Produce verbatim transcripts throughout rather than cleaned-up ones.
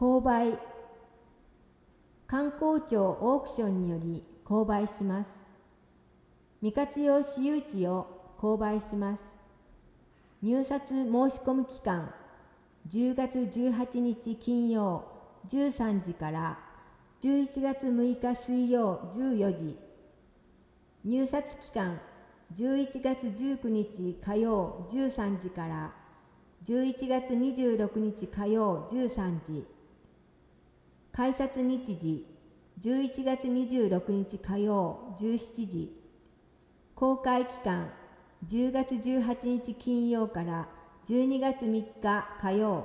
購買、観光庁オークションにより購買します。未活用私有地を購買します。入札申し込む期間、じゅうがつじゅうはちにち金曜じゅうさんじからじゅういちがつむいか水曜じゅうよじ。入札期間、じゅういちがつじゅうくにち火曜じゅうさんじからじゅういちがつにじゅうろくにち火曜じゅうさんじ。改札日時、じゅういちがつにじゅうろくにち火曜じゅうしちじ。公開期間、じゅうがつじゅうはちにち金曜からじゅうにがつみっか火曜。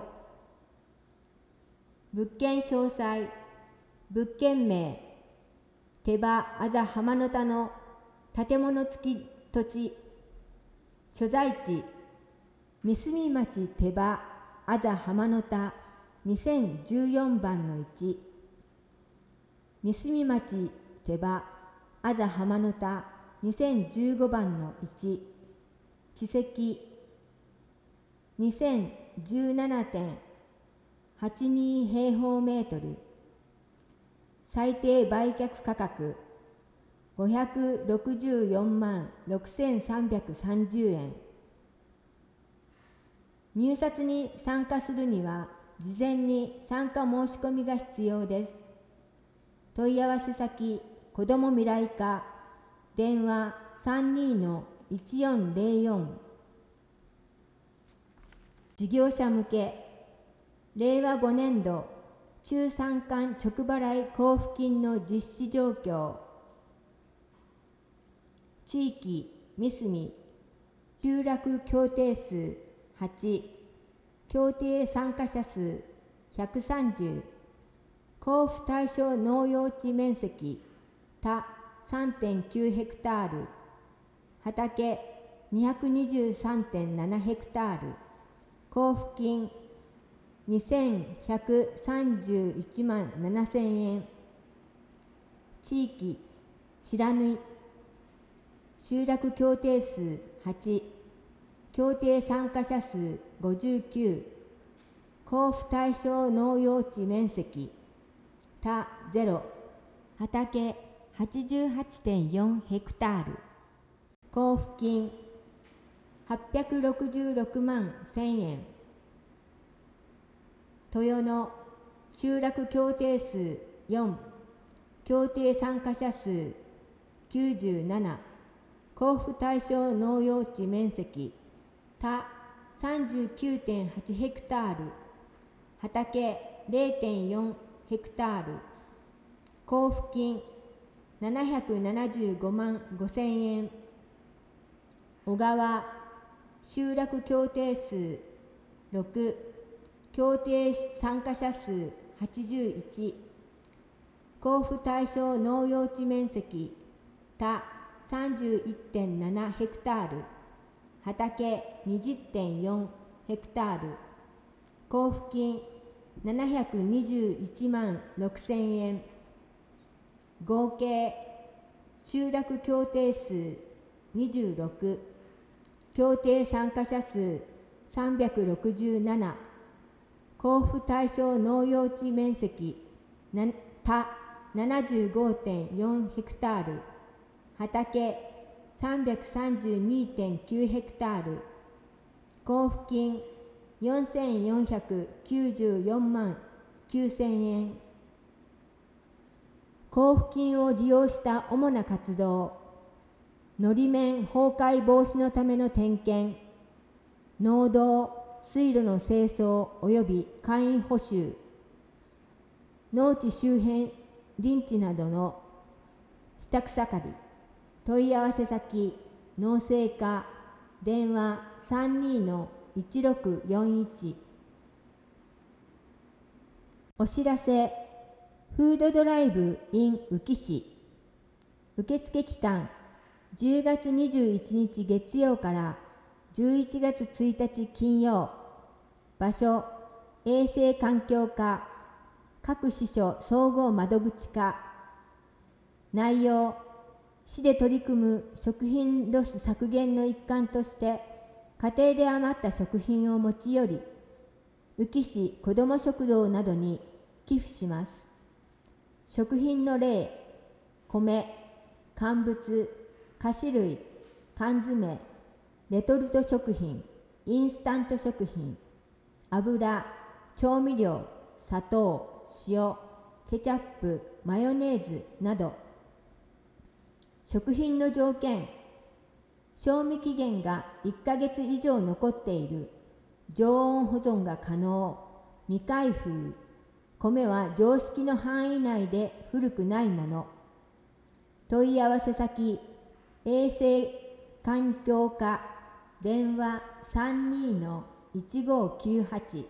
物件詳細、物件名、手羽あざ浜の田の建物付き土地、所在地、三角町手羽あざ浜の田にせんじゅうよんばんのいち、三角町手羽あざ浜の田にせんじゅうごばんのいち、地積にせんじゅうななてんはちに平方メートル、最低売却価格ごひゃくろくじゅうよんまんろくせんさんびゃくさんじゅうえん。入札に参加するには事前に参加申し込みが必要です。問い合わせ先、子ども未来課、電話 さんにーいちよんゼロよん。事業者向け、れいわごねんど中山間直払い交付金の実施状況。地域、三角、集落協定数はち、協定参加者数ひゃくさんじゅう、交付対象農用地面積、田 さんてんきゅうヘクタール、畑 にひゃくにじゅうさんてんななヘクタール、交付金にせんひゃくさんじゅういちまんななせんえん。地域、白縫、集落協定数はち、協定参加者数ごじゅうきゅう、交付対象農用地面積、田ゼロ、畑 はちじゅうはちてんよんヘクタール、交付金はっぴゃくろくじゅうろくまんせんえん。豊野、集落協定数よん、協定参加者数きゅうじゅうなな、交付対象農用地面積、田 さんじゅうきゅうてんはちヘクタール、畑 れいてんよんヘクタール、交付金ななひゃくななじゅうごまんごせんえん。小川、集落協定数ろく、協定参加者数はちじゅういち、交付対象農用地面積、田 さんじゅういってんななヘクタール、畑 にじゅってんよんヘクタール、交付金ななひゃくにじゅういちまんろくせんえん。合計集落協定数にじゅうろく、協定参加者数さんびゃくろくじゅうなな、交付対象農用地面積、田 ななじゅうごてんよんヘクタール、畑 さんびゃくさんじゅうにてんきゅうヘクタール、交付金よんせんよんひゃくきゅうじゅうよんまんきゅうせんえん。交付金を利用した主な活動、のり面崩壊防止のための点検、農道、水路の清掃及び簡易補修、農地周辺林地などの下草刈り。問い合わせ先、農政課、電話 さんにーいちろくよんいち。お知らせ、フードドライブ in 宇城市。受付期間、じゅうがつにじゅういちにち月曜からじゅういちがつついたち金曜。場所、衛生環境課、各支所総合窓口課。内容、市で取り組む食品ロス削減の一環として家庭で余った食品を持ち寄り、宇城市子ども食堂などに寄付します。食品の例、米、乾物、菓子類、缶詰、レトルト食品、インスタント食品、油、調味料、砂糖、塩、ケチャップ、マヨネーズなど。食品の条件、賞味期限がいっかげつ以上残っている、常温保存が可能、未開封、米は常識の範囲内で古くないもの。問い合わせ先、衛生環境課、電話 さんにーいちごきゅうはち。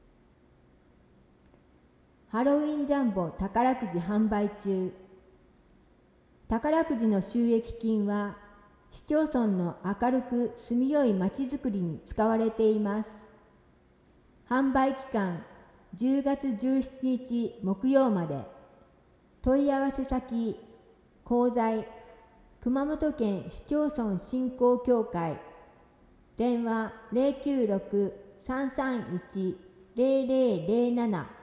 ハロウィンジャンボ宝くじ販売中。宝くじの収益金は市町村の明るく住みよいまちづくりに使われています。販売期間じゅうがつじゅうしちにち木曜まで。問い合わせ先、功罪、熊本県市町村振興協会、電話 ゼロきゅうろく さんさんいち ゼロゼロゼロなな